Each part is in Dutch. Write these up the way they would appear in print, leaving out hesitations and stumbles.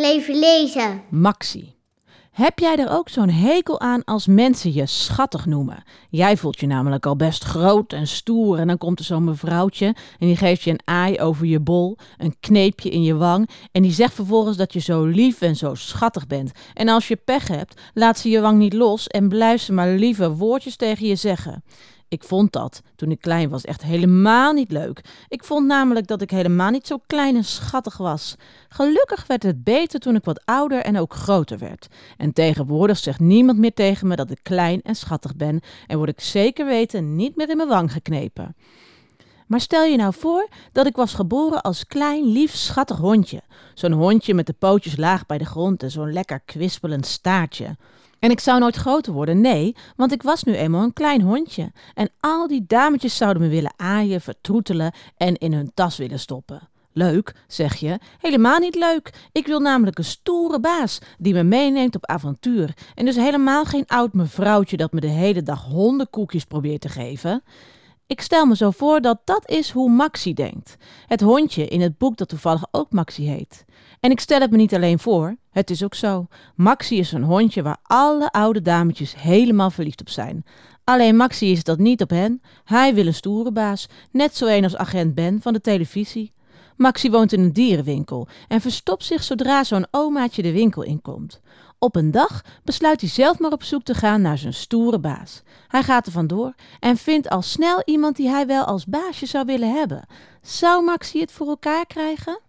even lezen. Maxie. Heb jij er ook zo'n hekel aan als mensen je schattig noemen? Jij voelt je namelijk al best groot en stoer en dan komt er zo'n mevrouwtje en die geeft je een aai over je bol, een kneepje in je wang en die zegt vervolgens dat je zo lief en zo schattig bent. En als je pech hebt, laat ze je wang niet los en blijft ze maar lieve woordjes tegen je zeggen. Ik vond dat, toen ik klein was, echt helemaal niet leuk. Ik vond namelijk dat ik helemaal niet zo klein en schattig was. Gelukkig werd het beter toen ik wat ouder en ook groter werd. En tegenwoordig zegt niemand meer tegen me dat ik klein en schattig ben en word ik zeker weten niet meer in mijn wang geknepen. Maar stel je nou voor dat ik was geboren als klein, lief, schattig hondje. Zo'n hondje met de pootjes laag bij de grond en zo'n lekker kwispelend staartje. En ik zou nooit groter worden, nee, want ik was nu eenmaal een klein hondje. En al die dametjes zouden me willen aaien, vertroetelen en in hun tas willen stoppen. Leuk, zeg je? Helemaal niet leuk. Ik wil namelijk een stoere baas die me meeneemt op avontuur. En dus helemaal geen oud mevrouwtje dat me de hele dag hondenkoekjes probeert te geven. Ik stel me zo voor dat dat is hoe Maxie denkt. Het hondje in het boek dat toevallig ook Maxie heet. En ik stel het me niet alleen voor, het is ook zo. Maxie is een hondje waar alle oude dametjes helemaal verliefd op zijn. Alleen Maxie is dat niet op hen. Hij wil een stoere baas, net zo een als agent Ben van de televisie. Maxie woont in een dierenwinkel en verstopt zich zodra zo'n omaatje de winkel inkomt. Op een dag besluit hij zelf maar op zoek te gaan naar zijn stoere baas. Hij gaat er vandoor en vindt al snel iemand die hij wel als baasje zou willen hebben. Zou Maxie het voor elkaar krijgen?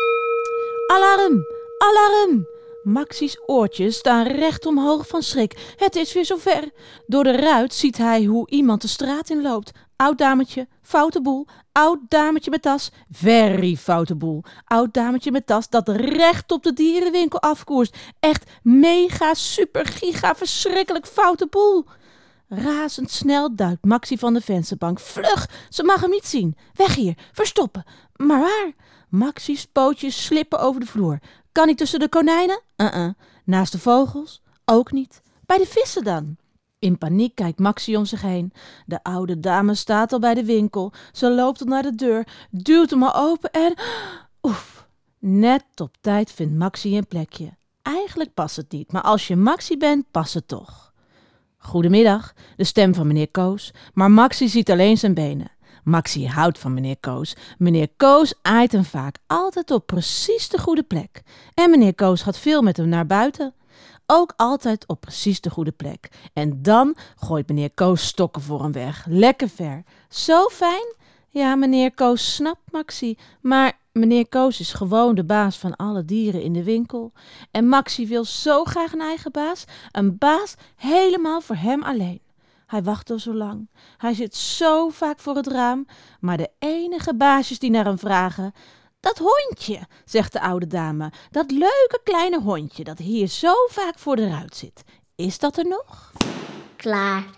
Alarm! Alarm! Maxie's oortjes staan recht omhoog van schrik. Het is weer zover. Door de ruit ziet hij hoe iemand de straat inloopt. Oud dametje, foute boel. Oud dametje met tas, very foute boel. Oud dametje met tas dat recht op de dierenwinkel afkoerst. Echt mega, super, giga, verschrikkelijk foute boel. Razendsnel duikt Maxie van de vensterbank. Vlug, ze mag hem niet zien. Weg hier, verstoppen. Maar waar? Maxie's pootjes slippen over de vloer. Kan niet tussen de konijnen? Naast de vogels? Ook niet. Bij de vissen dan? In paniek kijkt Maxie om zich heen. De oude dame staat al bij de winkel. Ze loopt al naar de deur, duwt hem al open en... Oef, net op tijd vindt Maxie een plekje. Eigenlijk past het niet, maar als je Maxie bent, past het toch. Goedemiddag, de stem van meneer Koos, maar Maxie ziet alleen zijn benen. Maxie houdt van meneer Koos. Meneer Koos aait hem vaak altijd op precies de goede plek. En meneer Koos gaat veel met hem naar buiten. Ook altijd op precies de goede plek. En dan gooit meneer Koos stokken voor hem weg. Lekker ver. Zo fijn? Ja, meneer Koos snapt Maxie. Maar meneer Koos is gewoon de baas van alle dieren in de winkel. En Maxie wil zo graag een eigen baas. Een baas helemaal voor hem alleen. Hij wacht al zo lang. Hij zit zo vaak voor het raam. Maar de enige baasjes die naar hem vragen... Dat hondje, zegt de oude dame. Dat leuke kleine hondje dat hier zo vaak voor de ruit zit. Is dat er nog? Klaar.